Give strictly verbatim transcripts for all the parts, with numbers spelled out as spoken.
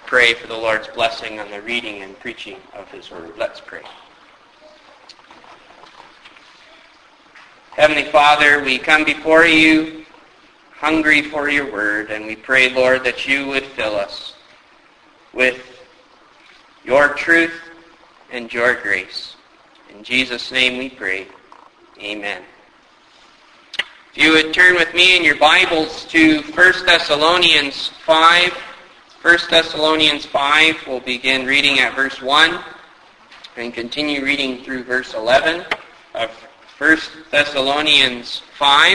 pray for the Lord's blessing on the reading and preaching of his word. Let's pray. Heavenly Father, we come before you hungry for your word, and we pray, Lord, that you would fill us with your truth and your grace. In Jesus' name we pray. Amen. If you would turn with me in your Bibles to First Thessalonians five. First Thessalonians five, we'll begin reading at verse one and continue reading through verse eleven of First Thessalonians five.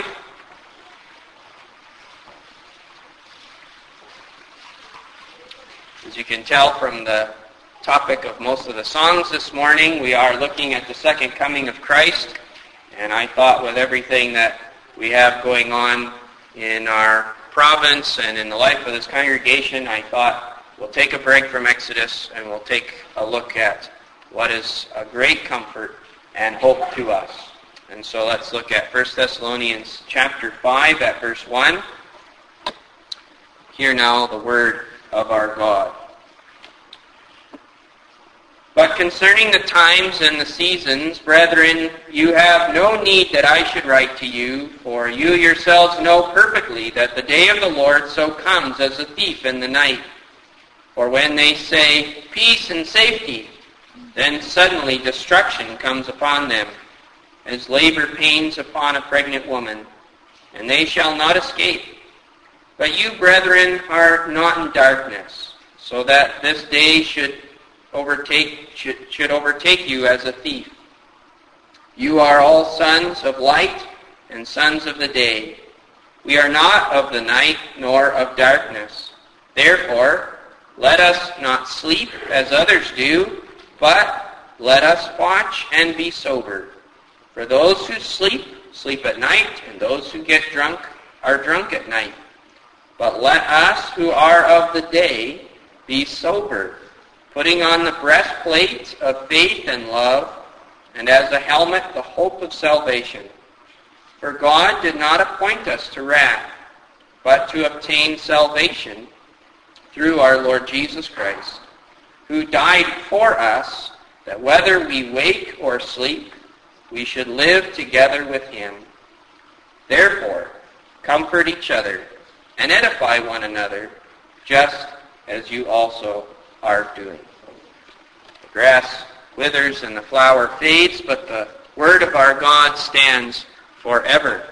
As you can tell from the topic of most of the songs this morning, we are looking at the second coming of Christ, and I thought with everything that we have going on in our province and in the life of this congregation, I thought we'll take a break from Exodus and we'll take a look at what is a great comfort and hope to us. And so let's look at First Thessalonians chapter five at verse one. Hear now the word of our God. But concerning the times and the seasons, brethren, you have no need that I should write to you, for you yourselves know perfectly that the day of the Lord so comes as a thief in the night. For when they say, peace and safety, then suddenly destruction comes upon them, as labor pains upon a pregnant woman, and they shall not escape. But you, brethren, are not in darkness, so that this day should overtake should, should overtake you as a thief. You are all sons of light and sons of the day. We are not of the night nor of darkness. Therefore, let us not sleep as others do, but let us watch and be sober. For those who sleep, sleep at night, and those who get drunk are drunk at night. But let us who are of the day be sober, putting on the breastplate of faith and love, and as a helmet the hope of salvation. For God did not appoint us to wrath, but to obtain salvation through our Lord Jesus Christ, who died for us, that whether we wake or sleep, we should live together with him. Therefore, comfort each other and edify one another, just as you also are doing. The grass withers and the flower fades, but the word of our God stands forever.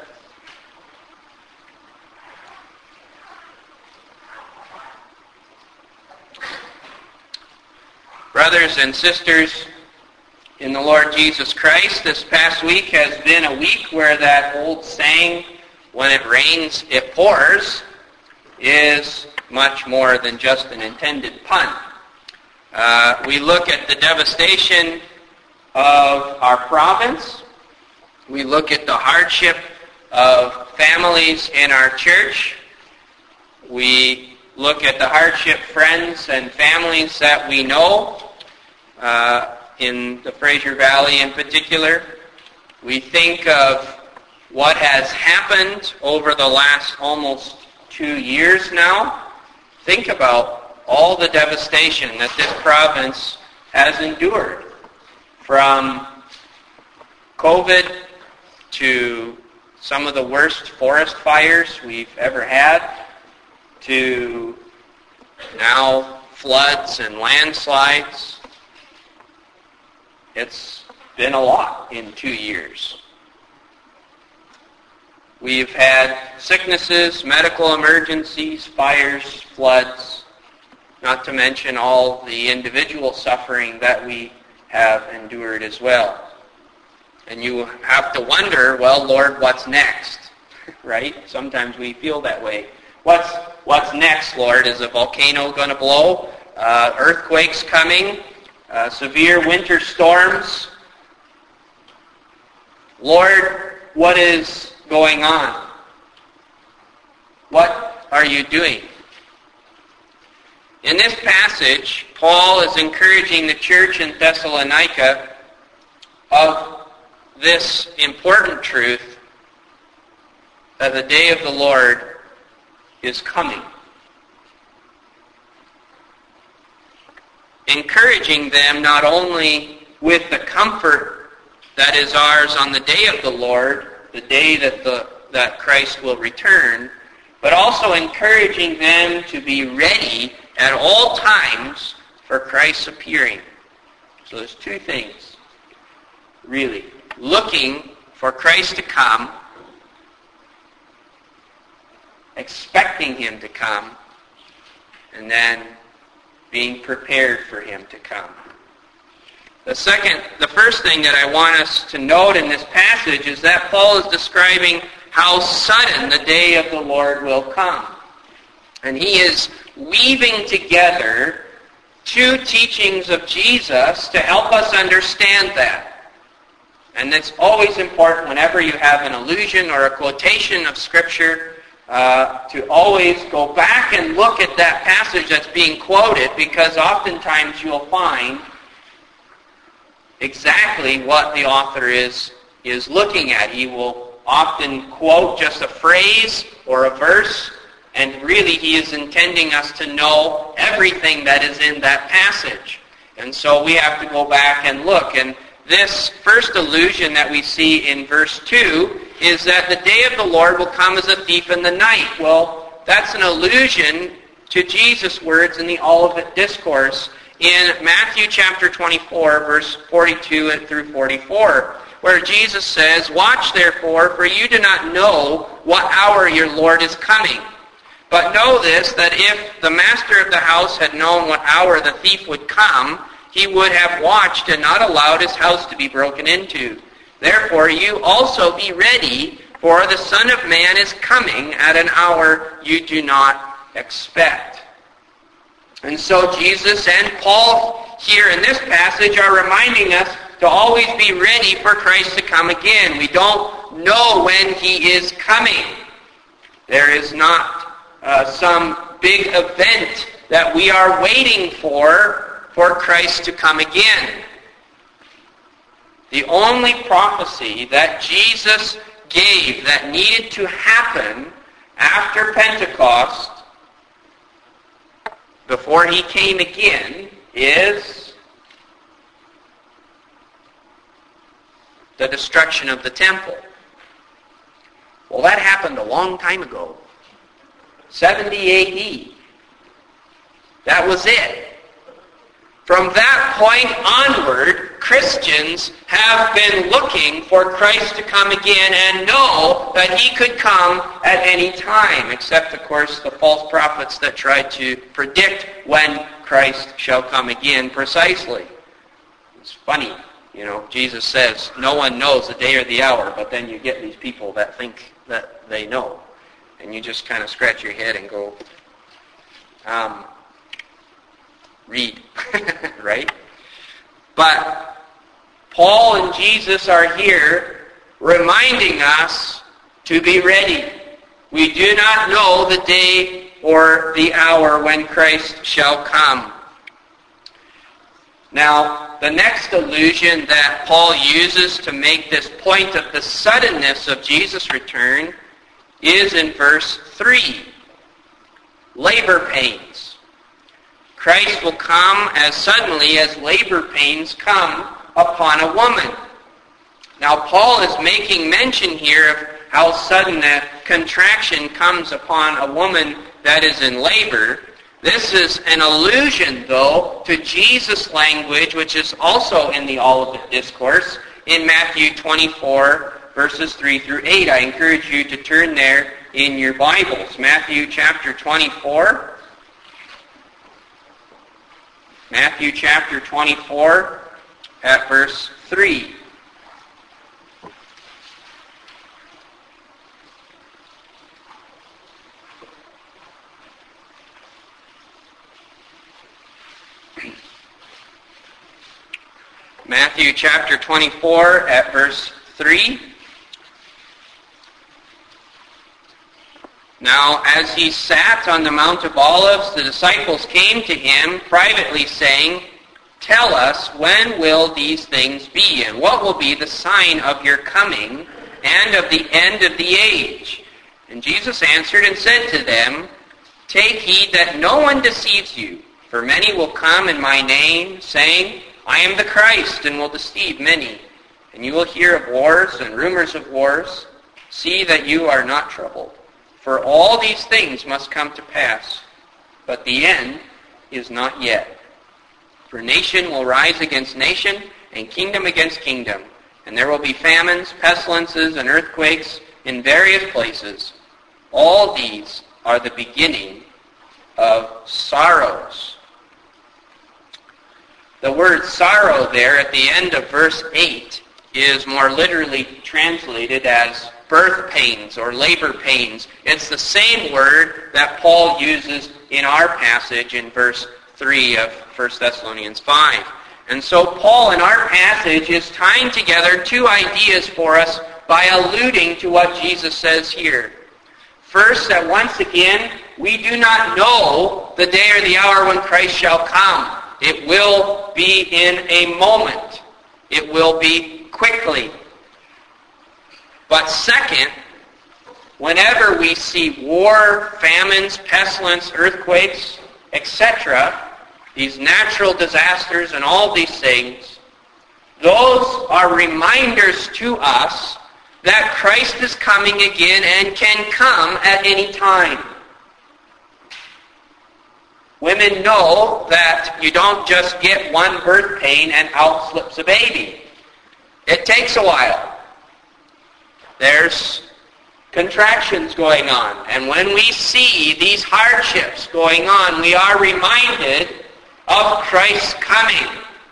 Brothers and sisters in the Lord Jesus Christ, this past week has been a week where that old saying, when it rains, it pours, is much more than just an intended pun. Uh, we look at the devastation of our province. We look at the hardship of families in our church. We look at the hardship friends and families that we know, uh, in the Fraser Valley in particular. We think of what has happened over the last almost two years now. Think about all the devastation that this province has endured, from COVID to some of the worst forest fires we've ever had, to now floods and landslides. It's been a lot in two years. We've had sicknesses, medical emergencies, fires, floods, not to mention all the individual suffering that we have endured as well. And you have to wonder, well, Lord, what's next? Right? Sometimes we feel that way. What's what's next, Lord? Is a volcano going to blow? Uh, earthquakes coming? Uh, severe winter storms? Lord, what is going on? What are you doing? In this passage, Paul is encouraging the church in Thessalonica of this important truth that the day of the Lord is coming. encouraging them not only with the comfort that is ours on the day of the Lord, the day that the that Christ will return, but also encouraging them to be ready at all times for Christ's appearing. So there's two things, really. Looking for Christ to come, expecting him to come, and then being prepared for him to come. The second, the first thing that I want us to note in this passage is that Paul is describing how sudden the day of the Lord will come. And he is weaving together two teachings of Jesus to help us understand that. And it's always important whenever you have an allusion or a quotation of Scripture uh, to always go back and look at that passage that's being quoted, because oftentimes you'll find exactly what the author is, is looking at. He will often quote just a phrase or a verse, and really he is intending us to know everything that is in that passage. And so we have to go back and look. And this first allusion that we see in verse two is that the day of the Lord will come as a thief in the night. Well, that's an allusion to Jesus' words in the Olivet Discourse in Matthew chapter twenty-four, verse forty-two through forty-four, where Jesus says, "Watch therefore, for you do not know what hour your Lord is coming. But know this, that if the master of the house had known what hour the thief would come, he would have watched and not allowed his house to be broken into. Therefore you also be ready, for the Son of Man is coming at an hour you do not expect." And so Jesus and Paul here in this passage are reminding us to always be ready for Christ to come again. We don't know when he is coming. There is not uh, some big event that we are waiting for for Christ to come again. The only prophecy that Jesus gave that needed to happen after Pentecost, before he came again, is the destruction of the temple. Well, that happened a long time ago. seventy A D. That was it. From that point onward, Christians have been looking for Christ to come again and know that he could come at any time, except, of course, the false prophets that try to predict when Christ shall come again precisely. It's funny, you know, Jesus says, no one knows the day or the hour, but then you get these people that think that they know. And you just kind of scratch your head and go, um... read, right? But Paul and Jesus are here reminding us to be ready. We do not know the day or the hour when Christ shall come. Now, the next allusion that Paul uses to make this point of the suddenness of Jesus' return is in verse three. Labor pains. Christ will come as suddenly as labor pains come upon a woman. Now, Paul is making mention here of how sudden a contraction comes upon a woman that is in labor. This is an allusion, though, to Jesus' language, which is also in the Olivet Discourse, in Matthew twenty-four, verses three through eight. I encourage you to turn there in your Bibles. Matthew chapter twenty-four. Matthew chapter twenty-four at verse three. Matthew chapter twenty-four at verse three. Now, as he sat on the Mount of Olives, the disciples came to him privately, saying, "Tell us, when will these things be, and what will be the sign of your coming and of the end of the age?" And Jesus answered and said to them, "Take heed that no one deceives you, For many will come in my name, saying, I am the Christ, and will deceive many. And you will hear of wars and rumors of wars. See that you are not troubled. For all these things must come to pass, but the end is not yet. For nation will rise against nation, and kingdom against kingdom. And there will be famines, pestilences, and earthquakes in various places. All these are the beginning of sorrows. The word sorrow there at the end of verse eight is more literally translated as birth pains or labor pains. It's the same word that Paul uses in our passage in verse three of First Thessalonians five. And so Paul in our passage is tying together two ideas for us by alluding to what Jesus says here. First, that once again, we do not know the day or the hour when Christ shall come. It will be in a moment. It will be quickly. But second, whenever we see war, famines, pestilence, earthquakes, et cetera, these natural disasters and all these things, those are reminders to us that Christ is coming again and can come at any time. Women know that you don't just get one birth pain and out slips a baby. It takes a while. There's contractions going on. And when we see these hardships going on, we are reminded of Christ's coming.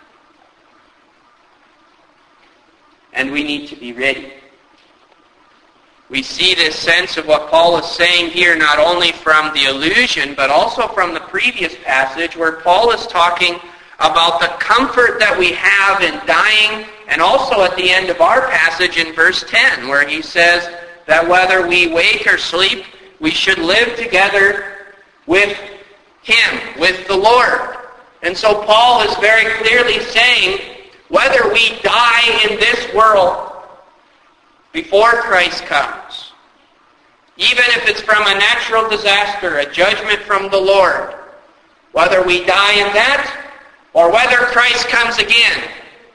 And we need to be ready. We see this sense of what Paul is saying here not only from the allusion, but also from the previous passage where Paul is talking about the comfort that we have in dying, and also at the end of our passage in verse ten, where he says that whether we wake or sleep, we should live together with him, with the Lord. And so Paul is very clearly saying, whether we die in this world before Christ comes, even if it's from a natural disaster, a judgment from the Lord, whether we die in that or whether Christ comes again,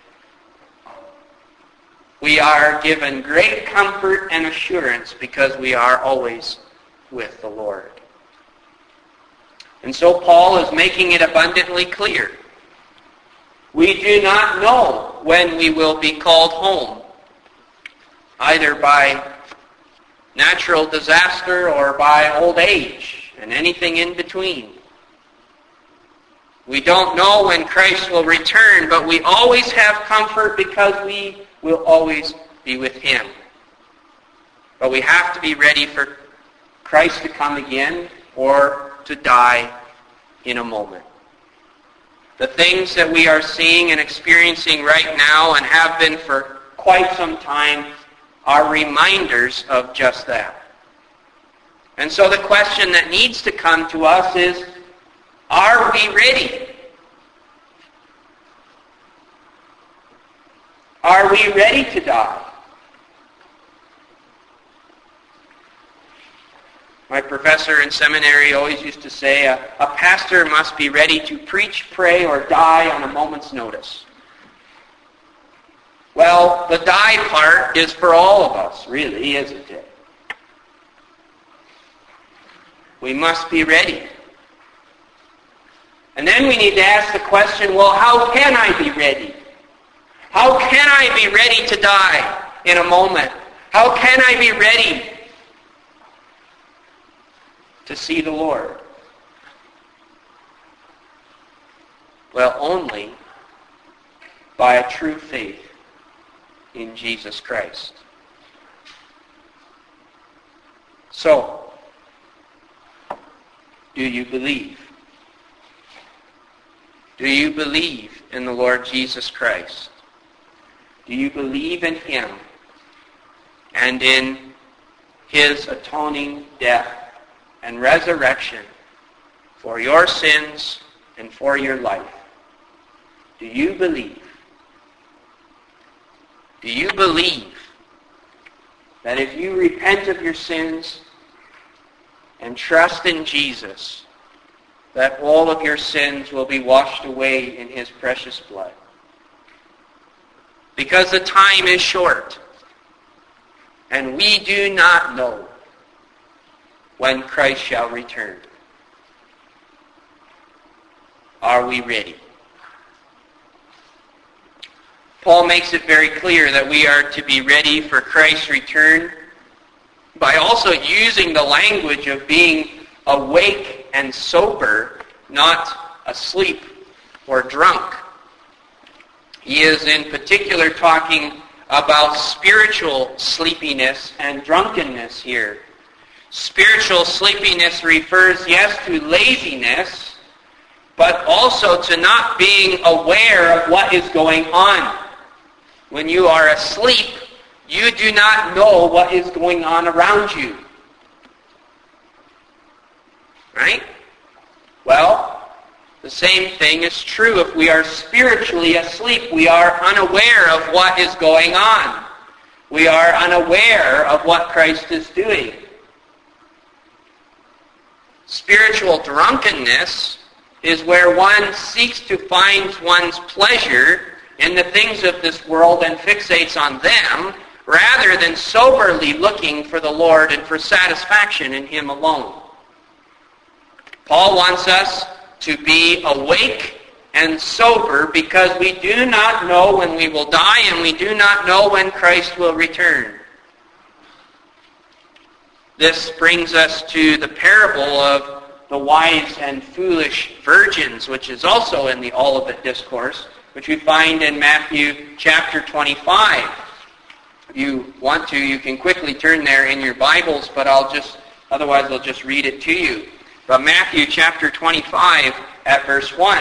we are given great comfort and assurance because we are always with the Lord. And so Paul is making it abundantly clear. We do not know when we will be called home, either by natural disaster or by old age and anything in between. We don't know when Christ will return, but we always have comfort because we will always be with him. But we have to be ready for Christ to come again or to die in a moment. The things that we are seeing and experiencing right now and have been for quite some time are reminders of just that. And so the question that needs to come to us is, are we ready? Are we ready to die? My professor in seminary always used to say, a, a pastor must be ready to preach, pray, or die on a moment's notice. Well, the die part is for all of us, really, isn't it? We must be ready. And then we need to ask the question, well, how can I be ready? How can I be ready to die in a moment? How can I be ready to see the Lord? Well, only by a true faith in Jesus Christ. So, do you believe? Do you believe in the Lord Jesus Christ? Do you believe in him and in his atoning death and resurrection for your sins and for your life? Do you believe? Do you believe that if you repent of your sins and trust in Jesus, that all of your sins will be washed away in his precious blood. Because the time is short, and we do not know when Christ shall return. Are we ready? Paul makes it very clear that we are to be ready for Christ's return by also using the language of being awake and sober, not asleep or drunk. He is in particular talking about spiritual sleepiness and drunkenness here. Spiritual sleepiness refers, yes, to laziness, but also to not being aware of what is going on. When you are asleep, you do not know what is going on around you. Right? Well, the same thing is true if we are spiritually asleep. We are unaware of what is going on. We are unaware of what Christ is doing. Spiritual drunkenness is where one seeks to find one's pleasure in the things of this world and fixates on them, rather than soberly looking for the Lord and for satisfaction in him alone. Paul wants us to be awake and sober because we do not know when we will die and we do not know when Christ will return. This brings us to the parable of the wise and foolish virgins, which is also in the Olivet Discourse, which we find in Matthew chapter twenty-five. If you want to, you can quickly turn there in your Bibles, but I'll just, otherwise I'll just read it to you. But Matthew chapter twenty-five at verse one.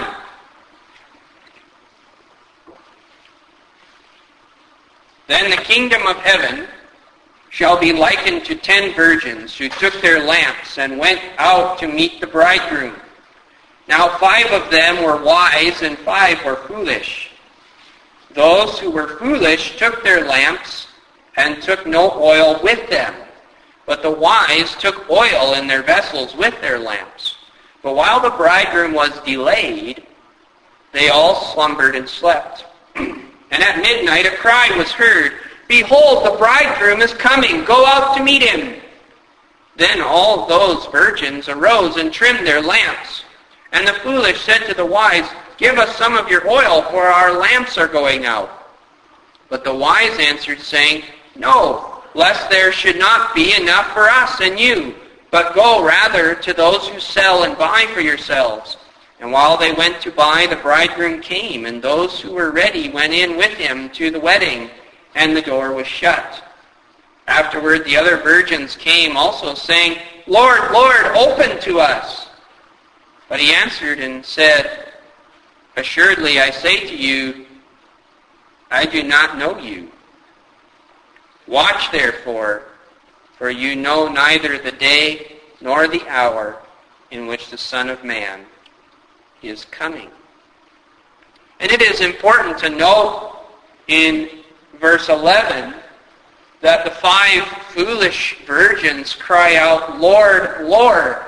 Then the kingdom of heaven shall be likened to ten virgins who took their lamps and went out to meet the bridegroom. Now five of them were wise and five were foolish. Those who were foolish took their lamps and took no oil with them. But the wise took oil in their vessels with their lamps. But while the bridegroom was delayed, they all slumbered and slept. And at midnight a cry was heard, "Behold, the bridegroom is coming. Go out to meet him." Then all those virgins arose and trimmed their lamps. And the foolish said to the wise, "Give us some of your oil, for our lamps are going out." But the wise answered, saying, "No, lest there should not be enough for us and you, but go rather to those who sell and buy for yourselves." And while they went to buy, the bridegroom came, and those who were ready went in with him to the wedding, and the door was shut. Afterward the other virgins came also, saying, "Lord, Lord, open to us." But he answered and said, "Assuredly I say to you, I do not know you. Watch therefore, for you know neither the day nor the hour in which the Son of Man is coming." And it is important to note in verse eleven that the five foolish virgins cry out, "Lord, Lord,"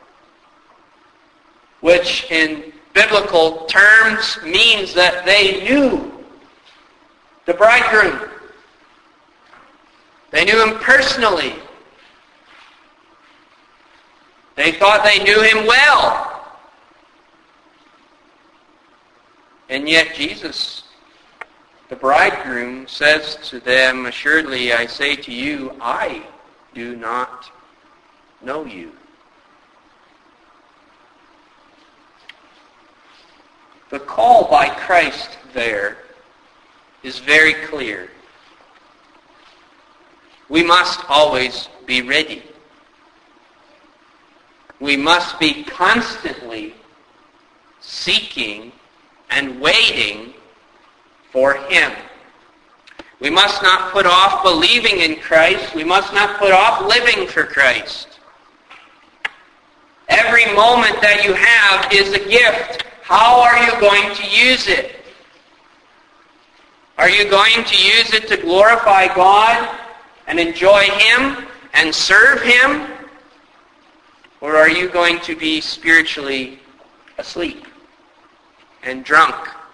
which in biblical terms means that they knew the bridegroom. They knew him personally. They thought they knew him well. And yet Jesus, the bridegroom, says to them, "Assuredly I say to you, I do not know you." The call by Christ there is very clear. We must always be ready. We must be constantly seeking and waiting for him. We must not put off believing in Christ. We must not put off living for Christ. Every moment that you have is a gift. How are you going to use it? Are you going to use it to glorify God and enjoy him and serve him? Or are you going to be spiritually asleep and drunk.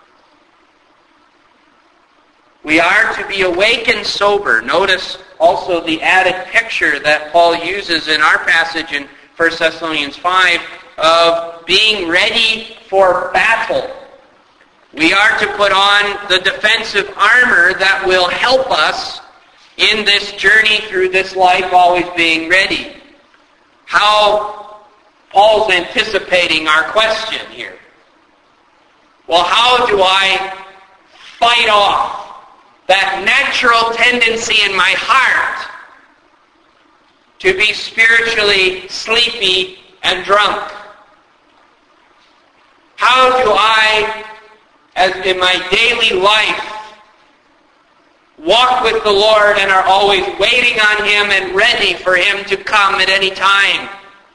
We are to be awake and sober. Notice also the added picture that Paul uses in our passage in First Thessalonians five of being ready for battle. We are to put on the defensive armor that will help us in this journey through this life, always being ready. How Paul's anticipating our question here. Well, how do I fight off that natural tendency in my heart to be spiritually sleepy and drunk? How do I, as in my daily life, walk with the Lord and are always waiting on Him and ready for Him to come at any time?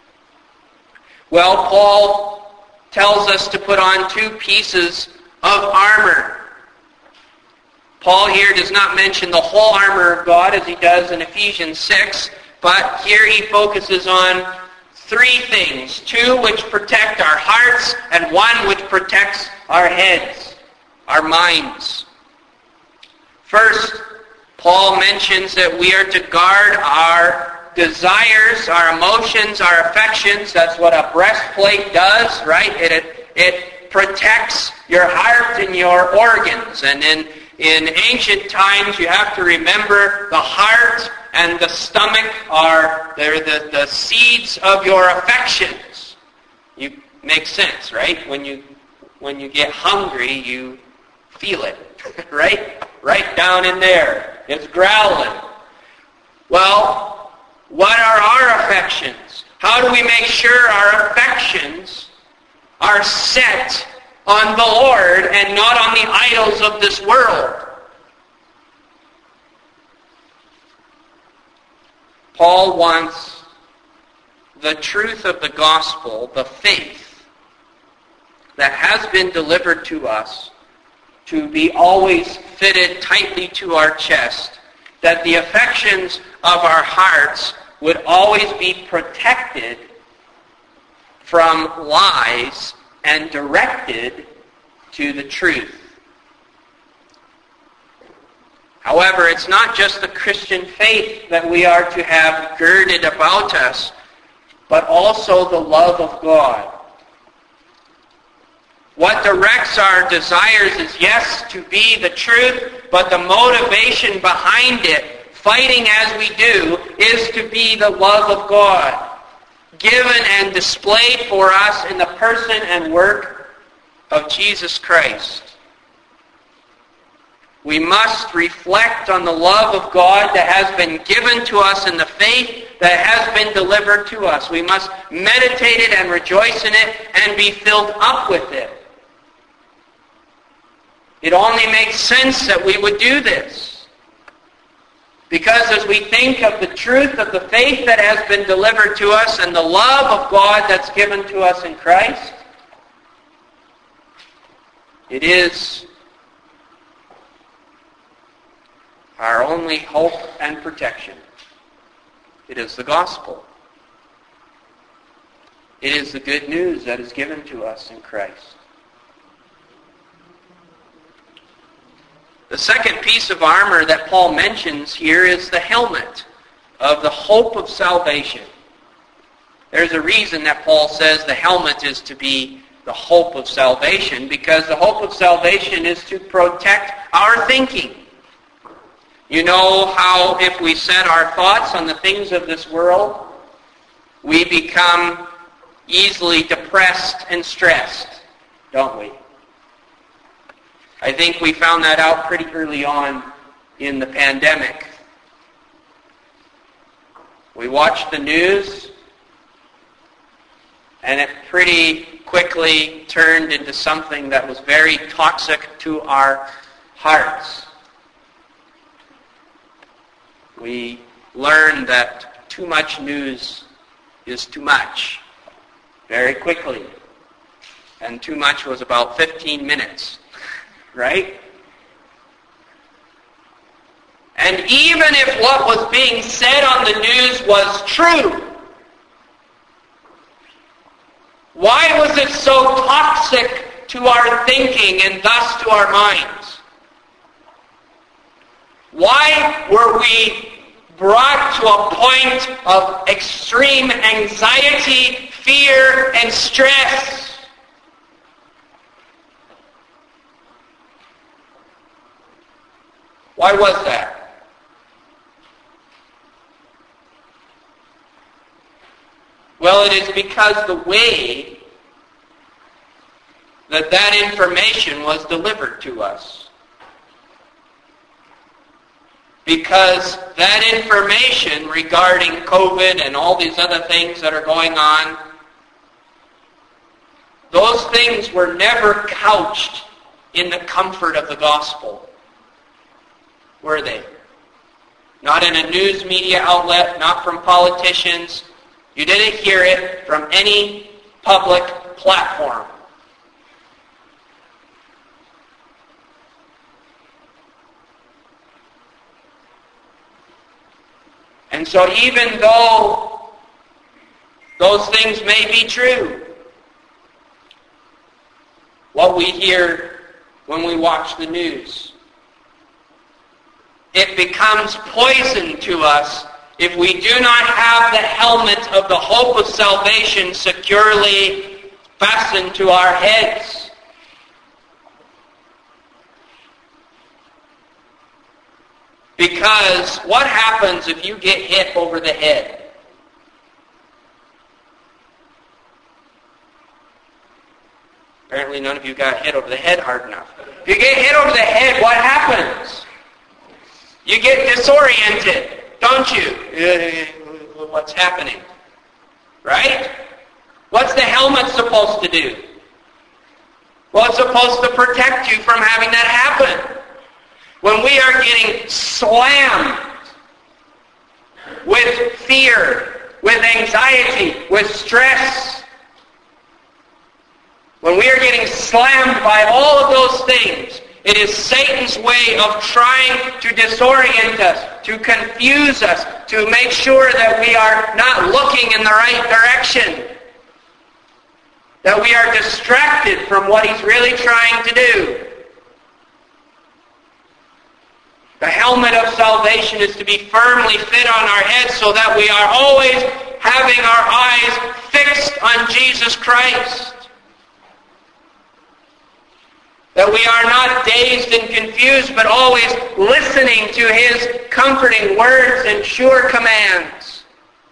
Well, Paul tells us to put on two pieces of armor. Paul here does not mention the whole armor of God as he does in Ephesians six, but here he focuses on three things. Two which protect our hearts and one which protects our heads, our minds. First, Paul mentions that we are to guard our desires, our emotions, our affections. That's what a breastplate does, right? It, it, it protects your heart and your organs. And in In ancient times, you have to remember the heart and the stomach are they're the, the seeds of your affections. You make sense, right? When you when you get hungry, you feel it, right? Right down in there. It's growling. Well, what are our affections? How do we make sure our affections are set on the Lord and not on the idols of this world? Paul wants the truth of the gospel, the faith that has been delivered to us, to be always fitted tightly to our chest, that the affections of our hearts would always be protected from lies and directed to the truth. However, it's not just the Christian faith that we are to have girded about us, but also the love of God. What directs our desires is, yes, to be the truth, but the motivation behind it, fighting as we do, is to be the love of God, given and displayed for us in the person and work of Jesus Christ. We must reflect on the love of God that has been given to us in the faith that has been delivered to us. We must meditate it and rejoice in it and be filled up with it. It only makes sense that we would do this. Because as we think of the truth of the faith that has been delivered to us and the love of God that's given to us in Christ, it is our only hope and protection. It is the gospel. It is the good news that is given to us in Christ. The second piece of armor that Paul mentions here is the helmet of the hope of salvation. There's a reason that Paul says the helmet is to be the hope of salvation, because the hope of salvation is to protect our thinking. You know how if we set our thoughts on the things of this world, we become easily depressed and stressed, don't we? I think we found that out pretty early on in the pandemic. We watched the news, and it pretty quickly turned into something that was very toxic to our hearts. We learned that too much news is too much very quickly. And too much was about fifteen minutes. Right? And even if what was being said on the news was true, Why was it so toxic to our thinking and thus to our minds? Why were we brought to a point of extreme anxiety, fear, and stress? Why was that? Well, it is because the way that that information was delivered to us. Because that information regarding COVID and all these other things that are going on, those things were never couched in the comfort of the gospel, were they? Not in a news media outlet, not from politicians. You didn't hear it from any public platform. And so even though those things may be true, what we hear when we watch the news, it becomes poison to us if we do not have the helmet of the hope of salvation securely fastened to our heads. Because what happens if you get hit over the head? Apparently none of you got hit over the head hard enough. If you get hit over the head, what happens? You get disoriented, don't you? What's happening? Right? What's the helmet supposed to do? Well, it's supposed to protect you from having that happen. When we are getting slammed with fear, with anxiety, with stress, when we are getting slammed by all of those things, it is Satan's way of trying to disorient us, to confuse us, to make sure that we are not looking in the right direction, that we are distracted from what he's really trying to do. The helmet of salvation is to be firmly fit on our heads so that we are always having our eyes fixed on Jesus Christ. That we are not dazed and confused, but always listening to his comforting words and sure commands.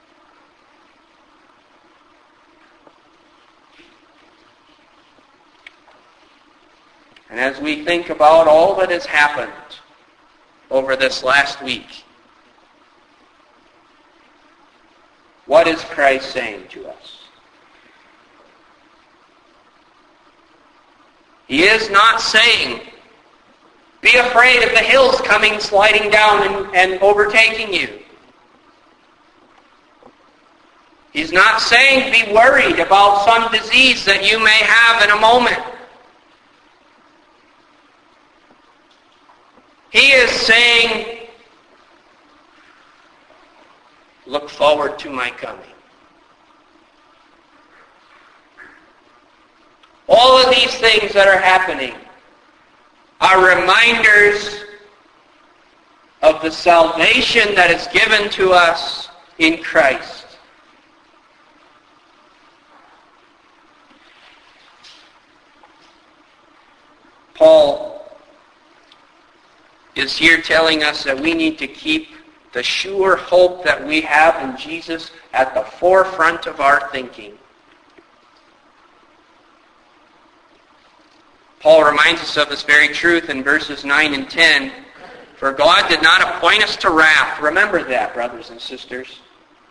And as we think about all that has happened over this last week, what is Christ saying to us? He is not saying, be afraid of the hills coming sliding down and, and overtaking you. He's not saying be worried about some disease that you may have in a moment. He is saying, look forward to my coming. All of these things that are happening are reminders of the salvation that is given to us in Christ. Paul is here telling us that we need to keep the sure hope that we have in Jesus at the forefront of our thinking. Paul reminds us of this very truth in verses nine and ten. For God did not appoint us to wrath. Remember that, brothers and sisters.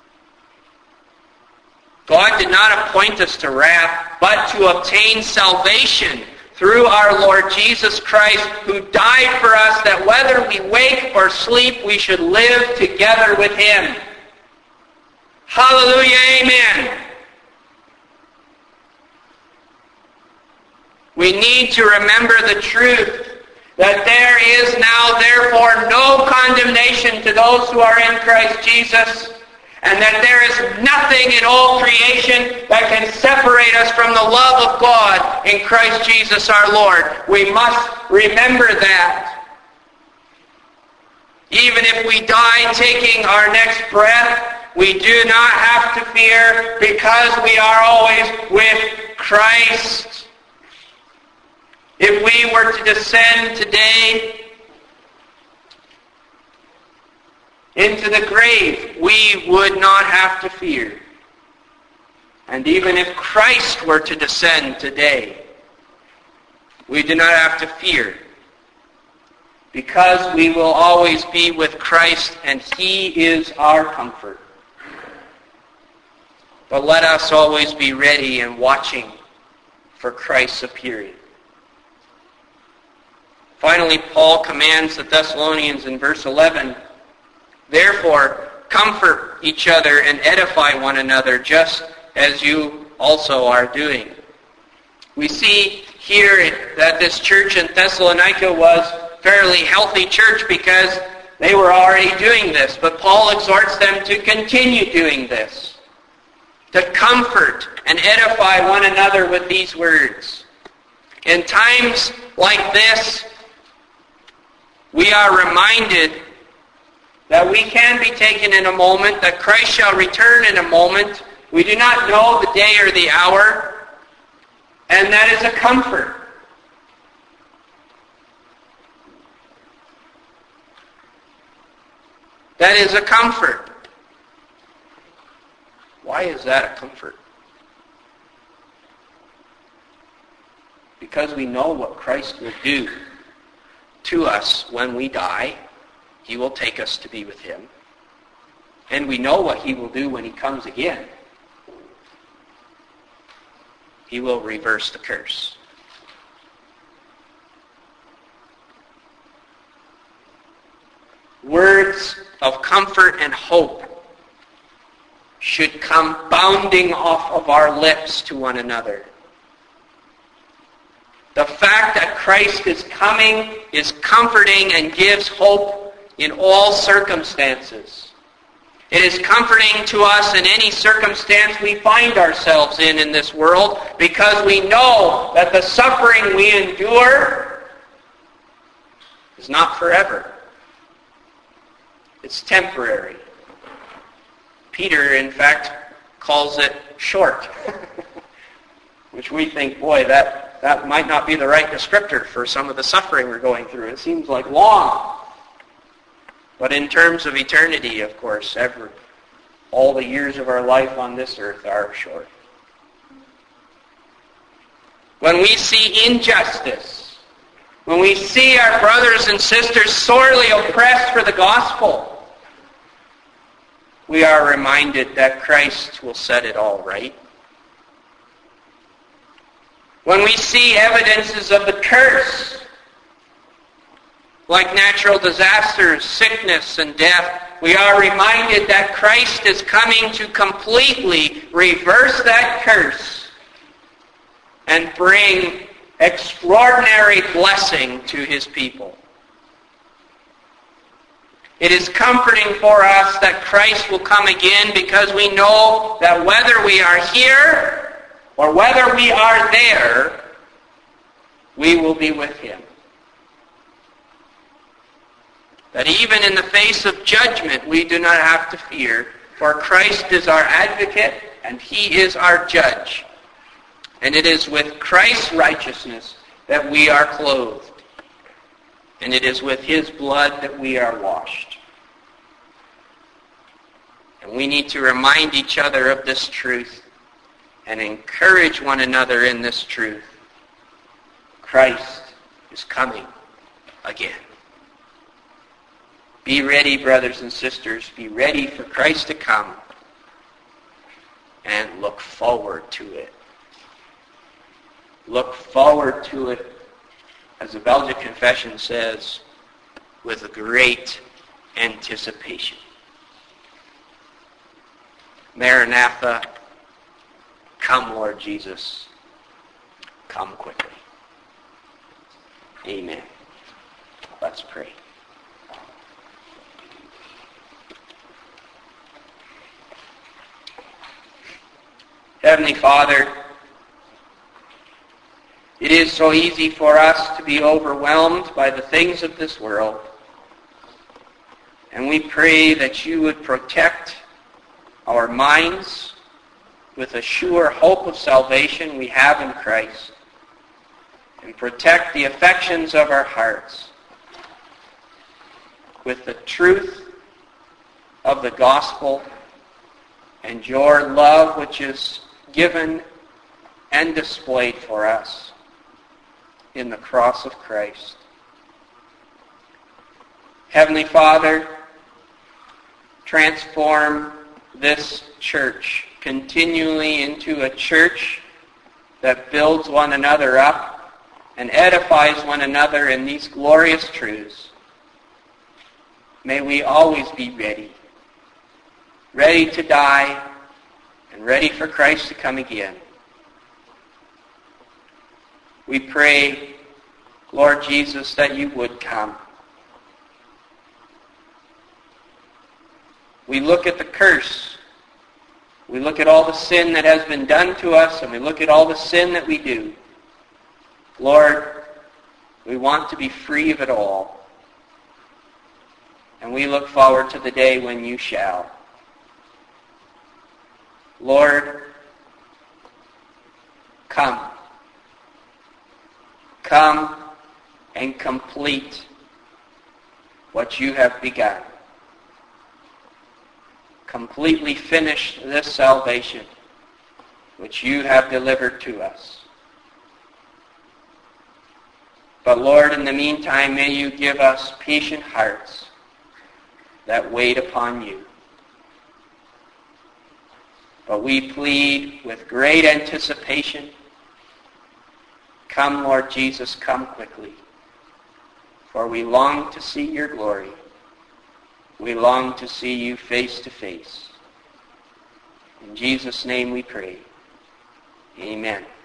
God did not appoint us to wrath, but to obtain salvation through our Lord Jesus Christ, who died for us, that whether we wake or sleep, we should live together with him. Hallelujah, amen. We need to remember the truth that there is now, therefore, no condemnation to those who are in Christ Jesus. and that there is nothing in all creation that can separate us from the love of God in Christ Jesus our Lord. We must remember that. Even if we die taking our next breath, we do not have to fear because we are always with Christ. If we were to descend today into the grave, we would not have to fear. And even if Christ were to descend today, we do not have to fear, because we will always be with Christ and He is our comfort. But let us always be ready and watching for Christ's appearing. Finally, Paul commands the Thessalonians in verse eleven, "Therefore, comfort each other and edify one another, just as you also are doing." We see here that this church in Thessalonica was a fairly healthy church because they were already doing this. But Paul exhorts them to continue doing this, to comfort and edify one another with these words. In times like this, we are reminded that we can be taken in a moment, that Christ shall return in a moment. We do not know the day or the hour, and that is a comfort. That is a comfort. Why is that a comfort? Because we know what Christ will do to us when we die. He will take us to be with Him. And we know what He will do when He comes again. He will reverse the curse. Words of comfort and hope should come bounding off of our lips to one another. The fact that Christ is coming is comforting and gives hope in all circumstances. It is comforting to us in any circumstance we find ourselves in in this world, because we know that the suffering we endure is not forever. It's temporary. Peter, in fact, calls it short, which we think, boy, that, that might not be the right descriptor for some of the suffering we're going through. It seems like long. But in terms of eternity, of course, every, all the years of our life on this earth are short. When we see injustice, when we see our brothers and sisters sorely oppressed for the gospel, we are reminded that Christ will set it all right. When we see evidences of the curse, like natural disasters, sickness, and death, we are reminded that Christ is coming to completely reverse that curse and bring extraordinary blessing to His people. It is comforting for us that Christ will come again, because we know that whether we are here or whether we are there, we will be with Him. That even in the face of judgment, we do not have to fear, for Christ is our advocate and He is our judge. And it is with Christ's righteousness that we are clothed. And it is with His blood that we are washed. And we need to remind each other of this truth and encourage one another in this truth. Christ is coming again. Be ready, brothers and sisters. Be ready for Christ to come. And look forward to it. Look forward to it, as the Belgic Confession says, with a great anticipation. Maranatha, come, Lord Jesus. Come quickly. Amen. Let's pray. Heavenly Father, it is so easy for us to be overwhelmed by the things of this world. And we pray that you would protect our minds with a sure hope of salvation we have in Christ, and protect the affections of our hearts with the truth of the gospel and your love which is given and displayed for us in the cross of Christ. Heavenly Father, transform this church continually into a church that builds one another up and edifies one another in these glorious truths. May we always be ready, ready to die and ready for Christ to come again. We pray, Lord Jesus, that you would come. We look at the curse. We look at all the sin that has been done to us, and we look at all the sin that we do. Lord, we want to be free of it all. And we look forward to the day when you shall. Lord, come. Come and complete what you have begun. Completely finish this salvation which you have delivered to us. But Lord, in the meantime, may you give us patient hearts that wait upon you. But we plead with great anticipation, come, Lord Jesus, come quickly. For we long to see your glory. We long to see you face to face. In Jesus' name we pray. Amen.